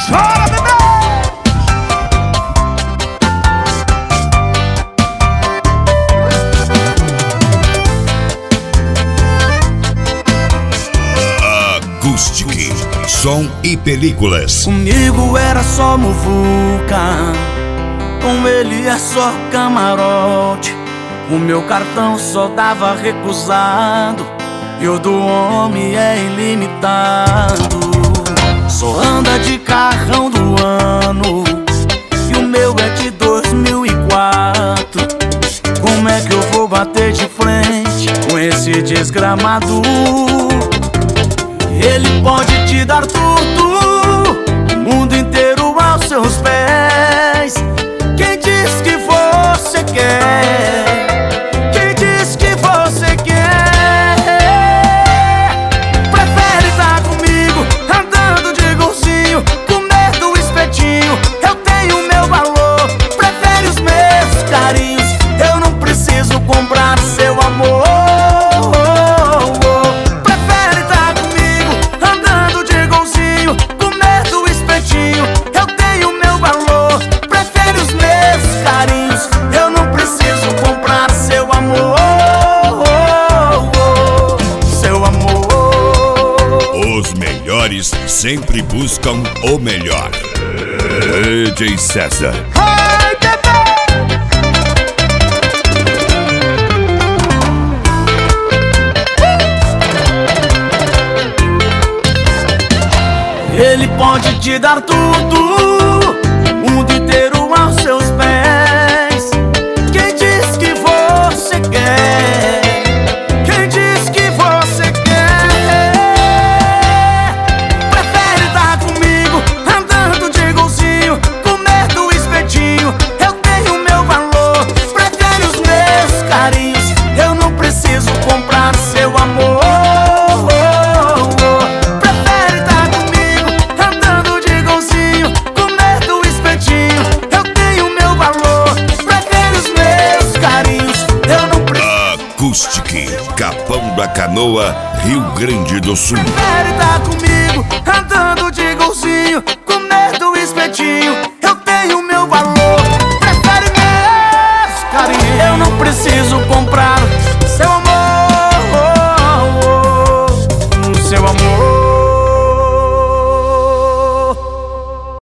Chora, bebê! Acústica, som e películas. Comigo era só muvuca, com ele é só camarote. O meu cartão só dava recusado e o do homem é ilimitado. Só anda de carrão do ano e o meu é de 2004. Como é que eu vou bater de frente com esse desgramado? Ele pode te dar tudo, o mundo inteiro aos seus pés. Quem diz que você quer? Quem diz que você quer? Prefere estar comigo, andando de golzinho, comer do espetinho. Eu tenho meu valor, prefere os meus carinhos. Eu não preciso comprar seu amor. Os melhores sempre buscam o melhor. DJ César. Ai, bebê! Ele pode te dar tudo, o mundo inteiro aos seus pés. Quem diz que você quer? Quem diz que você quer? Prefere estar comigo, andando de golzinho, comer do espetinho. Eu tenho meu valor, prefere os meus carinhos. Eu não preciso comprar seu amor. Acústica, Capão da Canoa, Rio Grande do Sul. Prefere estar comigo, andando de golzinho, comer do espetinho. Eu tenho meu valor.